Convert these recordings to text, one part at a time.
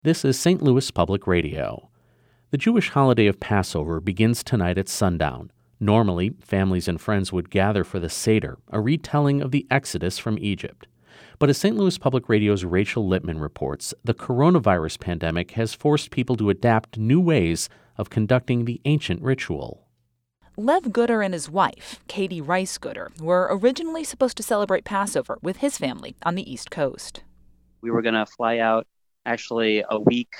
This is St. Louis Public Radio. The Jewish holiday of Passover begins tonight at sundown. Normally, families and friends would gather for the Seder, a retelling of the Exodus from Egypt. But as St. Louis Public Radio's Rachel Lippman reports, the coronavirus pandemic has forced people to adapt new ways of conducting the ancient ritual. Lev Gooder and his wife, Katie Rice Gooder, were originally supposed to celebrate Passover with his family on the East Coast. We were going to fly out actually a week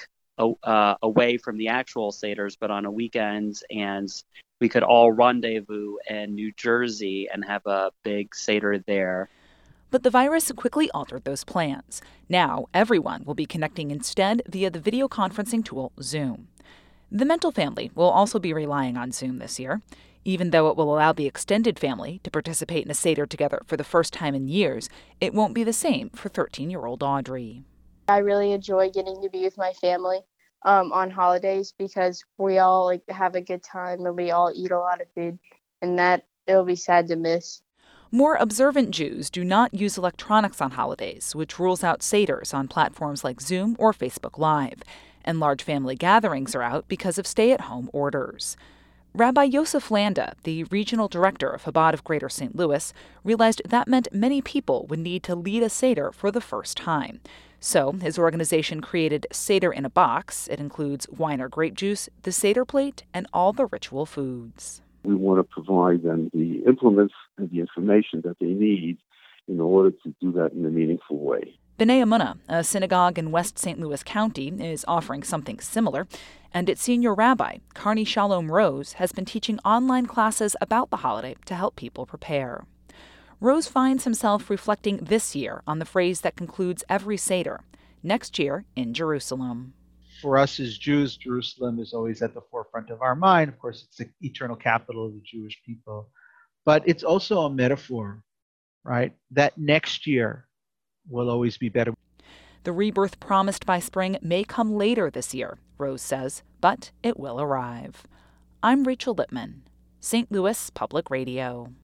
away from the actual Seders, but on a weekend, and we could all rendezvous in New Jersey and have a big Seder there. But the virus quickly altered those plans. Now, everyone will be connecting instead via the video conferencing tool Zoom. The Mental family will also be relying on Zoom this year. Even though it will allow the extended family to participate in a Seder together for the first time in years, it won't be the same for 13-year-old Audrey. I really enjoy getting to be with my family on holidays because we all have a good time and we all eat a lot of food, and that it'll be sad to miss. More observant Jews do not use electronics on holidays, which rules out Seders on platforms like Zoom or Facebook Live. And large family gatherings are out because of stay-at-home orders. Rabbi Yosef Landa, the regional director of Chabad of Greater St. Louis, realized that meant many people would need to lead a Seder for the first time. So his organization created Seder in a Box. It includes wine or grape juice, the Seder plate, and all the ritual foods. We want to provide them the implements and the information that they need in order to do that in a meaningful way. B'nai Emunah, a synagogue in West St. Louis County, is offering something similar, and its senior rabbi, Carney Shalom Rose, has been teaching online classes about the holiday to help people prepare. Rose finds himself reflecting this year on the phrase that concludes every Seder, next year in Jerusalem. For us as Jews, Jerusalem is always at the forefront of our mind. Of course, it's the eternal capital of the Jewish people. But it's also a metaphor, right? That next year will always be better. The rebirth promised by spring may come later this year, Rose says, but it will arrive. I'm Rachel Lippman, St. Louis Public Radio.